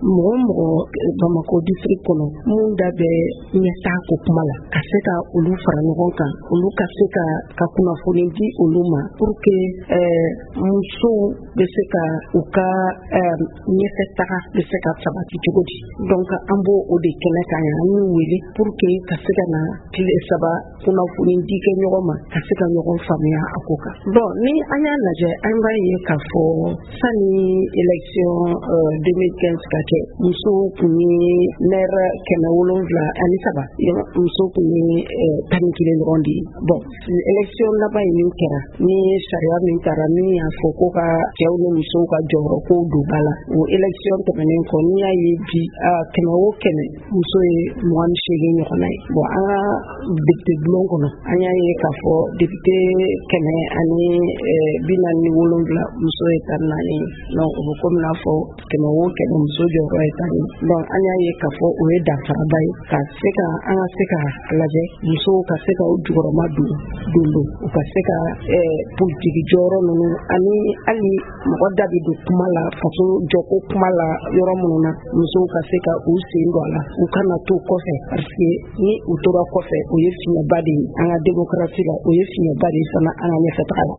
mɔgɔ mɔgɔ Bamako district kɔnɔ mun da bɛ ɲɛtaa ko kuma la ka se ka olu fara ɲɔgɔn kan olu ka se ka kunnafoni di olu ma pour que musow bɛ se ka u ka ɲɛfɛ taga bɛ se ka sabati cogo di donc an b'o o de kɛnɛ kan an y'u wele pour que ka se ka na tile 3 kunnafoni di kɛ ɲɔgɔn ma ka se ka ɲɔgɔn faamuya a ko kan bon ni an y'a lajɛ an b'a ye k'a fɔ sani élection 2015 ka kɛ musow kun ye maire 773 musow kun ye 11 dɔrɔn de ye bon élection laban min kɛra ni sariya min taara min y'a fɔ ko ka cɛw ni musow ka jɔyɔrɔ ko don ba la o élection tɛmɛnen kɔ n'i y'a ye bi 100 muso ye 28 ɲɔgɔnna ye bon an ka député bulon kɔnɔ an y'a ye k'a fɔ député 147 muso ye 14 donc o bɛ komi n'a fɔ 100 muso jɔyɔrɔ ye 10 donc an y'a ye k'a fɔ o ye danfaraba ye ka se ka an ka se ka lajɛ musow ka se ka o jukɔrɔma don u ka se ka politiki jɔyɔrɔ ninnu ani hali mɔgɔ da bɛ don kuma la faso jɔko kuma la yɔrɔ minnu na musow ka se ka u sen don a la u kana to kɔfɛ parce que ni u tora kɔfɛ o ye fiɲɛba de ye an ka démocratie la o ye fiɲɛba de ye fana an ka ɲɛfɛ taga la